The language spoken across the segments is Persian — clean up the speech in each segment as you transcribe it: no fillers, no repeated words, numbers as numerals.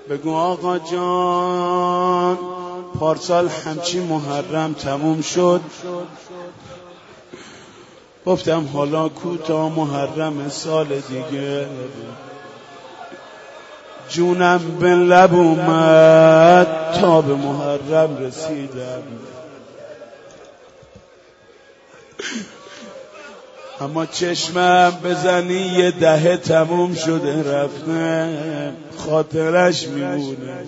بگو آقا جان پارسال همچی محرم تموم شد، گفتم حالا کوتا محرم سال دیگه. جونم به لب اومد تا به محرم رسیدم، اما چشمم بزنی یه دهه تموم شده رفته، خاطرش میمونه.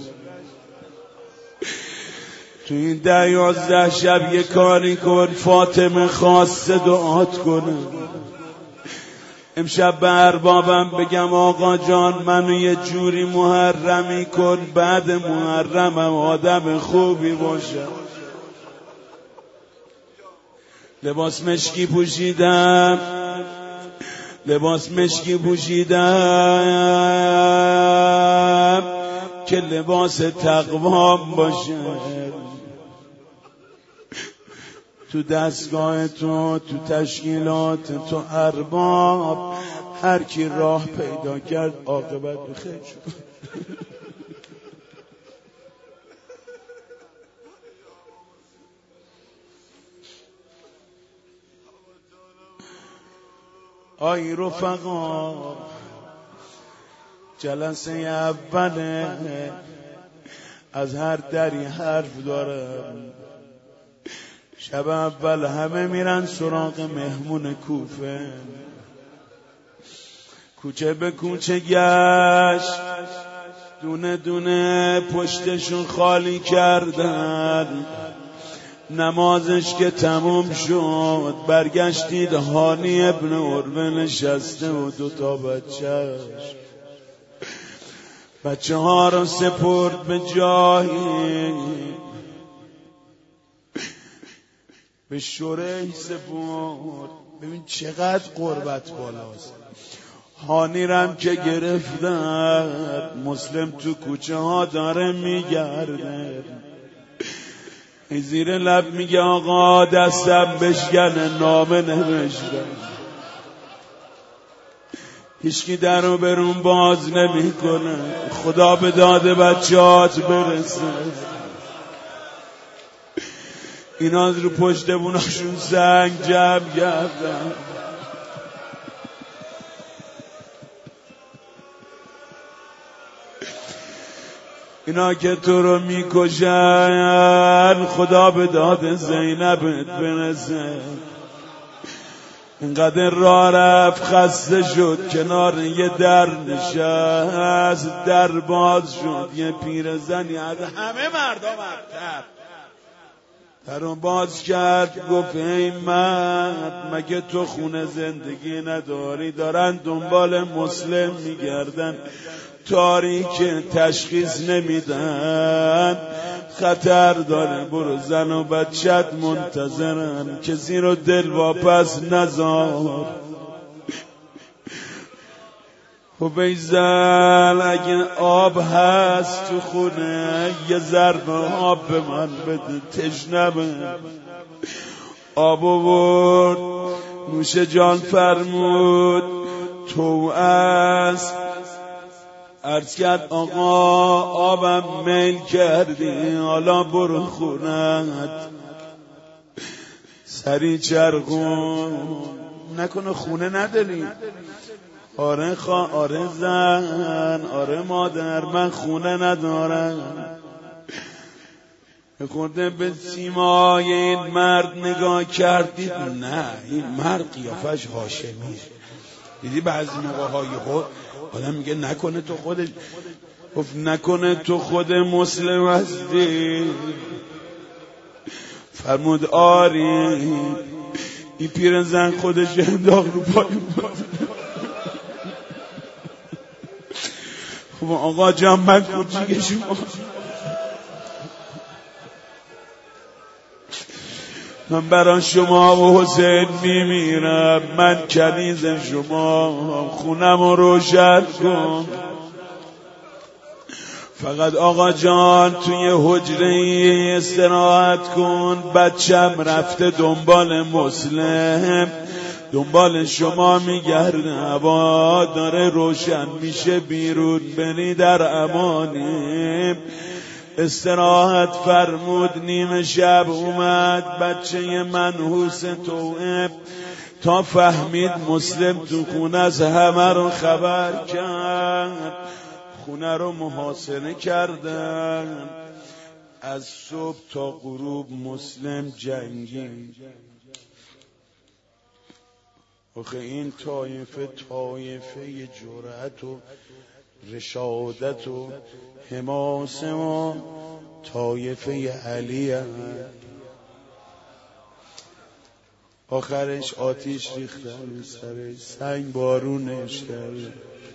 تو این 10-11 شب یه کاری کن، فاطمه خواسته دعات کنه. امشب به اربابم بگم آقا جان منو یه جوری محرمی کن، بعد محرمم آدم خوبی باشه. لباس مشکی پوشیدم، لباس مشکی پوشیدم که لباس تقوام باشه. تو دستگاه تو تشکیلات تو ارباب هر کی راه پیدا کرد عاقبت بخیر شد. آی رفقا جلسه اوله، از هر دری حرف دارم. شب اول همه میرن سراغ مهمون کوفه، کوچه به کوچه گشت، دونه دونه پشتشون خالی کردن. نمازش که تموم شد برگشتید هانی ابن عروه نشسته و 2 بچه ها رو سپرد به جایی، به شریح سپرد. ببین چقدر قربت بالاست. هانی رم که گرفتن، مسلم تو کوچه ها داره میگرده، زیر لب میگه آقا دستم بشکنه نامه نوشتم. هیچکی در رو برون باز نمی کنه، خدا به داد بچه‌هات برسه. اینا رو پشت بوناشون سنگ جمع کردن. اینا که تو رو میکشن خدا به داد زینبت برسه. اینقدر راه رفت خسته شد، کنار یه در نشست، در باز شد. یه پیرزنی از همه مردم برتر درو باز کرد، گفت ای مرد مگه تو خونه زندگی نداری؟ دارن دنبال مسلم میگردن، تاریک تشخیص نمیدن، خطر داره، برو زن و بچت منتظرن، کسی رو دل واپس نذار. خب ای زن اگه آب هست تو خونه یه ظرف آب به من بده، تشنمه. آب آورد، نوش جان فرمود تو است. عرض کرد آقا آبم میل کردی، حالا برو خونت. سری چرخون، نکنه خونه نداری؟ آره آره زن، آره مادر، من خونه ندارم. خورده به سیمای این مرد نگاه کردید، نه این مرد قیافش هاشمی. دیدی بعضی موقع خود آدم میگه نکنه تو خودش، گفت نکنه تو خود مسلم هستی؟ فرمود آری. این پیرزن خودش انداخت رو پای. خب آقا جان من کوچیک شما، من برای شما و حسین میمیرم، من کنیز شما، خونم رو روشن کن. فقط آقا جان توی حجره استراحت کن، بچم رفته دنبال مسلم، دنبال شما میگرده، هوا داره روشن میشه، بیرون بری در امانی. استراحت فرمود، نیمه شب اومد بچه منحوس توئب، تا فهمید مسلم تو خونه از همه رو خبر کرد. خونه رو محاصره کردن، از صبح تا غروب مسلم جنگید. آخه این طایفه جرأت و رشادت و حماسه و طایفه علی هست. آخرش آتیش ریختن سرش، سنگ بارونش کرد،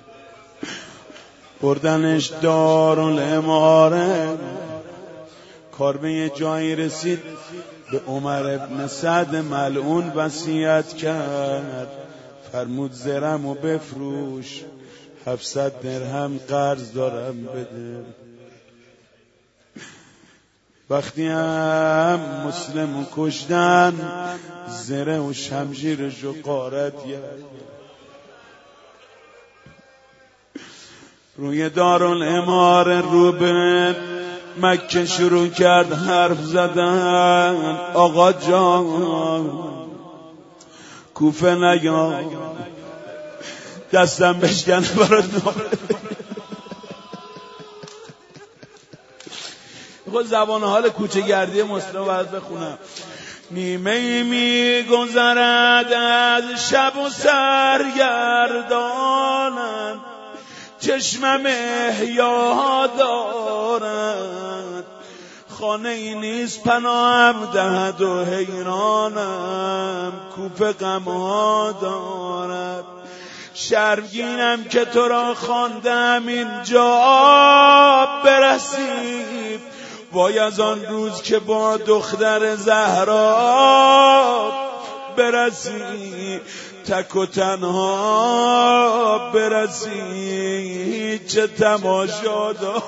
بردنش دارالاماره. کار به یه جایی رسید، به عمر ابن سعد ملعون وصیت کرد، فرمود زرمو بفروش، 700 درهم قرض دارم بده. وقتی هم مسلمو کشتن، زره و شمشیرشو غارت کرد. روی دارالاماره رو به مکه شروع کرد حرف زدن. آقا جان کوفه نیا، دستم بشکنه برات خود زبان حال کوچه گردی مسلم باید بخونم. نیمه می گذرد از شب و سرگردانم، چشمم احیا دارد، خانه ای نیست پناهم دهد و حیرانم، کوفه غمها دارد. شرمگینم که تو را خواندم اینجا برسی، وای از آن روز که با دختر زهرا برسی، تک و تنها برسی، چه تماشا دار.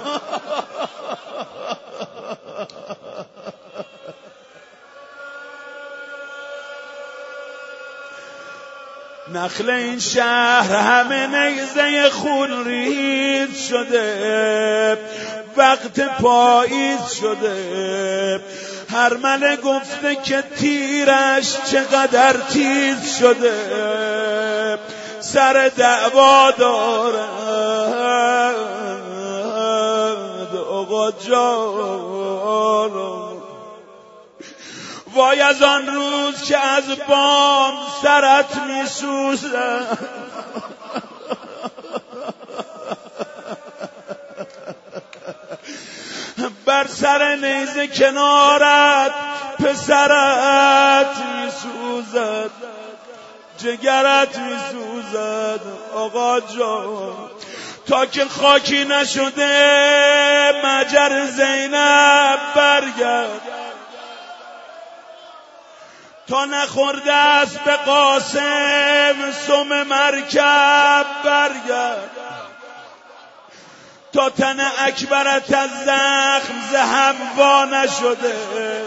نخل این شهر همه نیزه خون ریز شده، وقت پاییز شده، هر مله گفته که تیرش چقدر تیز شده، سر دعوا دارد آقا جان. وای از آن روز که از بام سرت می سوزد، بر سر نیزه کنارت پسرت می سوزد، جگرت می سوزد آقا جان. تا که خاکی نشده مجر زینب برگرد، تا نخورده است به قاسم سم مرکب برگرد، تا تن اکبرت از زخم زهم وا نشده،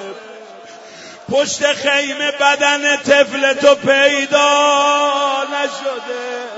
پشت خیمه بدن طفل تو پیدا نشده.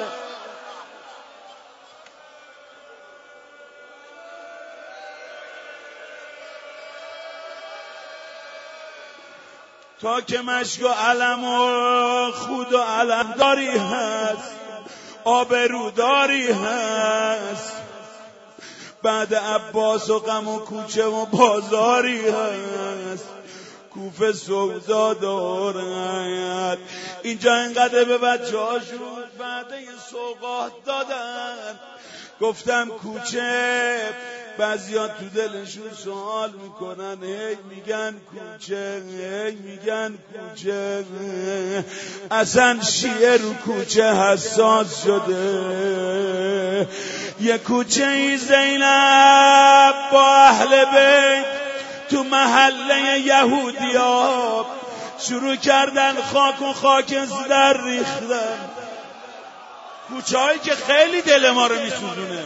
تا که مشک و علم و خود و علمداری هست، آبروداری هست، بعد عباس و غم و کوچه و بازاری هست، کوفه سودا دارد. اینجا اینقدر به بچه ها شد وعده سوغات دادن، گفتم کوچه، بعضیا تو دلشون سوال میکنن، هی میگن کوچه، هی میگن کوچه. اصلا شیعه رو کوچه حساس شده. یه کوچه ای زینب با اهل بیت تو محله یهودیا شروع کردن خاک و خاکستر ریختن، کوچه هایی که خیلی دل ما رو میسوزونه.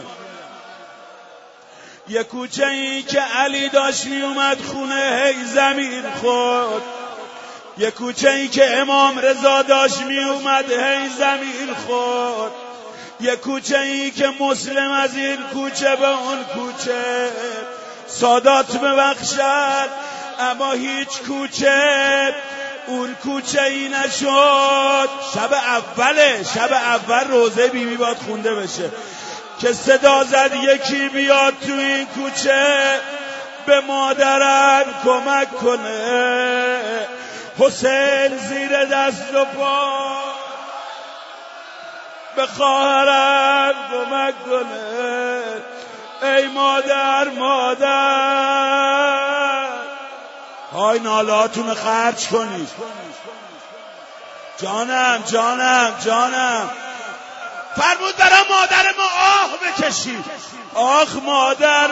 یه کوچه ای که علی داشت می اومد خونه، هی زمین خورد، یه کوچه ای که امام رضا داشت می اومد هی زمین خورد، یه کوچه ای که مسلم از این کوچه به اون کوچه، سادات ببخشد اما هیچ کوچه اون کوچه ای نشد. شب اول روزه بیبی باید خونده بشه که صدا زد یکی بیاد تو این کوچه به مادرم کمک کنه. حسین زیر دست و پا به خواهرم کمک کنه. ای مادر های نالهاتون خرج کنید. جانم فرمود برای مادر ما آه بکشید. آخ مادر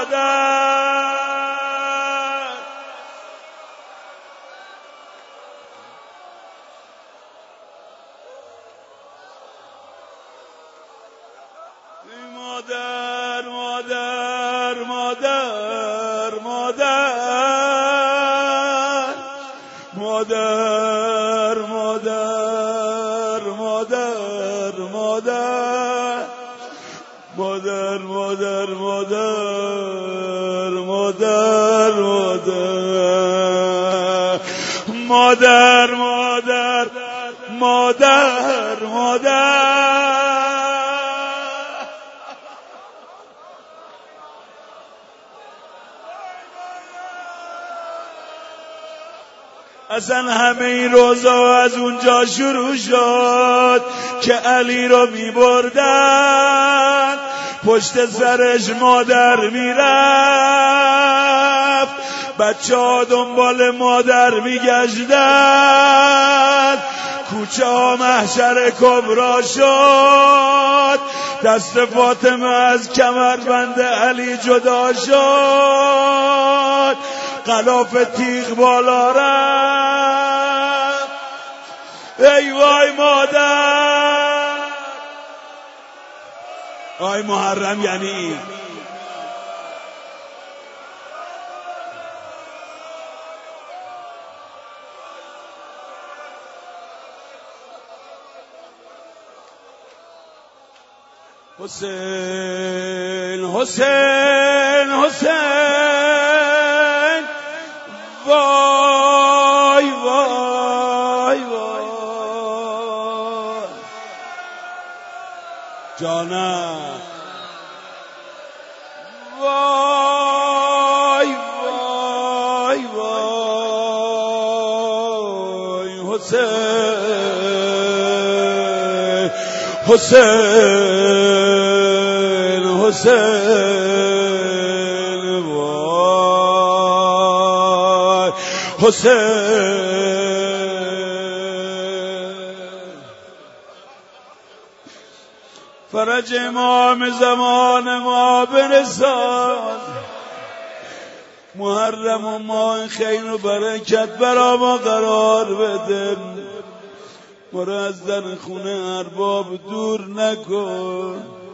اصلا همه این روزا از اونجا شروع شد که علی رو میبردن پشت سرش مادر میرفت، بچه ها دنبال مادر میگشتن، کوچه ها محشر کبرا شد، دست فاطمه از کمربند علی جدا شد، غلاف تیغ بالا رفت. ای وای مادر. آی محرم یعنی حسین وای جانم وای حسین وای حسین. فرج امام زمان ما برسان، محرم و ماه خیر و برکت برا ما قرار بده، ما را از در خونه ارباب دور نکن.